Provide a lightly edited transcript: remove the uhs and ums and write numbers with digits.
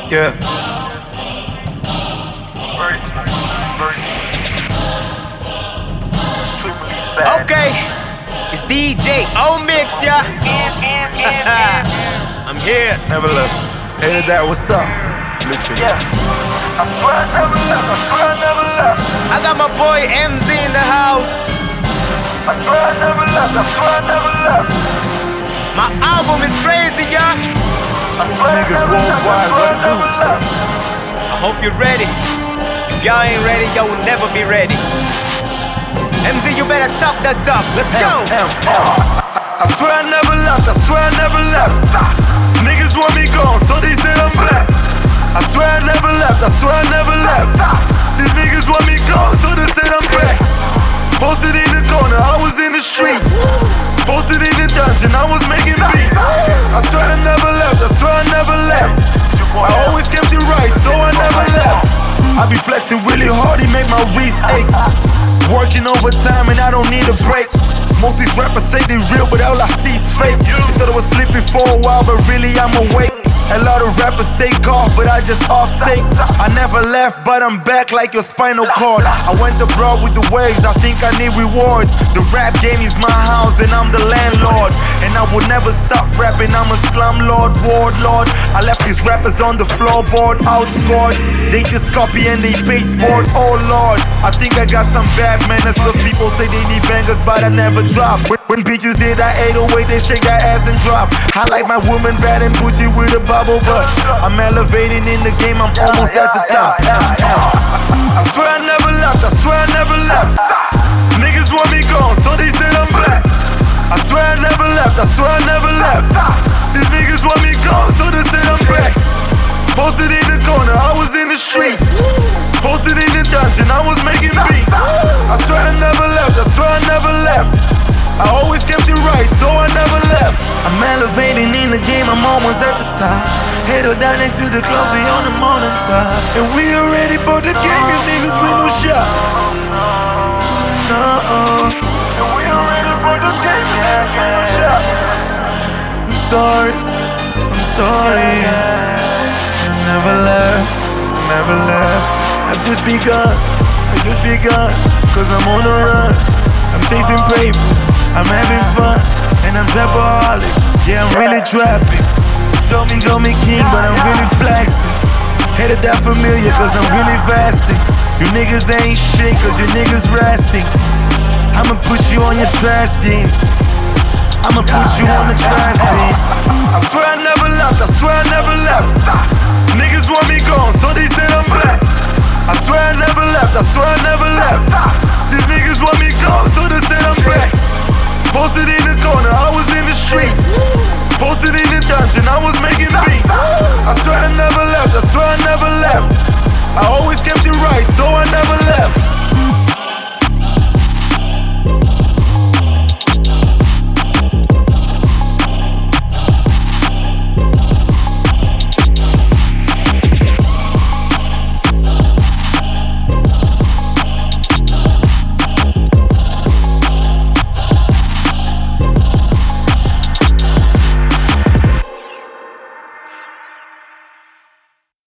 Yeah. Very smooth. Extremely sad. Okay, it's DJ O-Mix, yeah. I'm here. Never left. Hey, that, what's up? Literally. Yeah. I swear I never left. I got my boy MZ in the house. I swear I never left. My album is crazy, yeah. Niggas worldwide, what it do? I hope you're ready. If y'all ain't ready, y'all will never be ready. MZ, you better talk that talk. Let's go. I swear I never left. Niggas want me gone, so they say I'm back. I swear I never left. These niggas want me gone, so they say I'm back. Posted in the corner, I was in the streets. Posted in the dungeon, I was making beats. I swear I never left. I always kept it right, so I never left. I be flexing really hard, it make my wrist ache. Working overtime and I don't need a break. Most these rappers say they real, but all I see is fake. Thought I was sleeping for a while, but really I'm awake. A lot of rappers take off, but I just off take. I never left, but I'm back like your spinal cord. I went abroad with the waves, I think I need rewards. The rap game is my house and I'm the landlord. And I will never stop rapping, I'm a slumlord, warlord. I left these rappers on the floorboard, outscored. They just copy and they pasteboard, oh lord. I think I got some bad manners, cause people say they need bangers, but I never drop. When bitches hit that 808, they shake that ass and drop. I like my woman bad and bougie with a bubble butt. I'm elevating in the game, I'm almost at the top. I swear I never left. Niggas want me gone, so they say I'm back. I swear I never left. These niggas want me gone, so they say I'm back. Posted in the corner, I was in the streets. Posted in the dungeon, I was making beats. I swear I never left. I always kept it right, so I never left. I'm elevating in the game, I'm almost at the top. Head down next to the clouds, we on the mountain top. And we already bought the game, you niggas with no shot. No. And we already bought the game, you niggas with no shot. I'm sorry. I never left. I've just begun. Cause I'm on the run. I'm chasing paper, I'm having fun. And I'm trapaholic, yeah, I'm really trapping. Call me king, but I'm really flexing. Headed that familiar, cause I'm really fasting. You niggas ain't shit, cause you niggas resting. I'ma put you on your trash bin. I swear I never left. Niggas want me gone, so they say I'm back. I swear I never left.